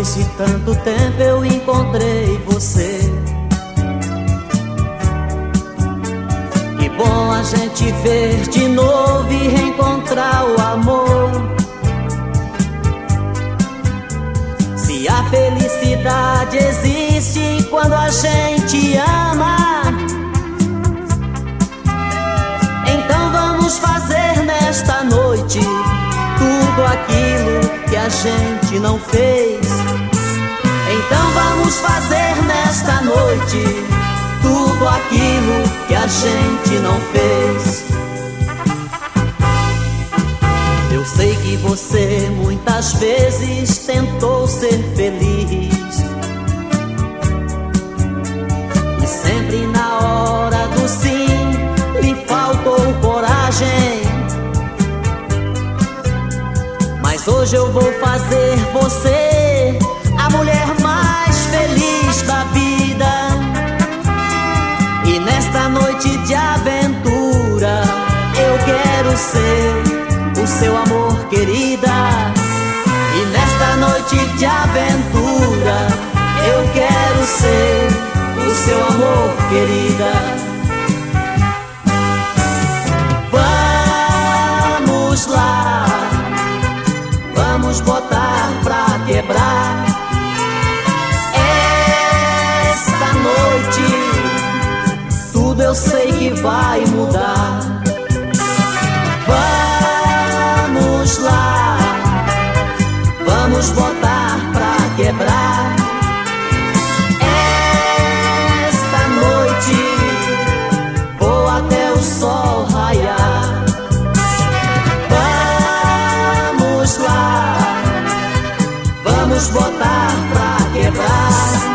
Depois de tanto tempo eu encontrei você. Que bom a gente ver de novo e reencontrar o amor. Se a felicidade existe quando a gente ama, então vamos fazer nesta noite tudo aquilo que a gente não fez. Então vamos fazer nesta noite tudo aquilo que a gente não fez. Eu sei que você muitas vezes tentou ser feliz, e sempre na hora do sim lhe faltou coragem. Mas hoje eu vou fazer você a mulher mais feliz da vida. E nesta noite de aventura eu quero ser o seu amor, querida. E nesta noite de aventura eu quero ser o seu amor, querida. Vamos lá, vamos botar pra quebrar. Esta noite tudo eu sei que vai mudar. Vamos lá, vamos botar pra quebrar. Esta noite vou até o sol raiar. Vamos lá, vamos botar pra quebrar.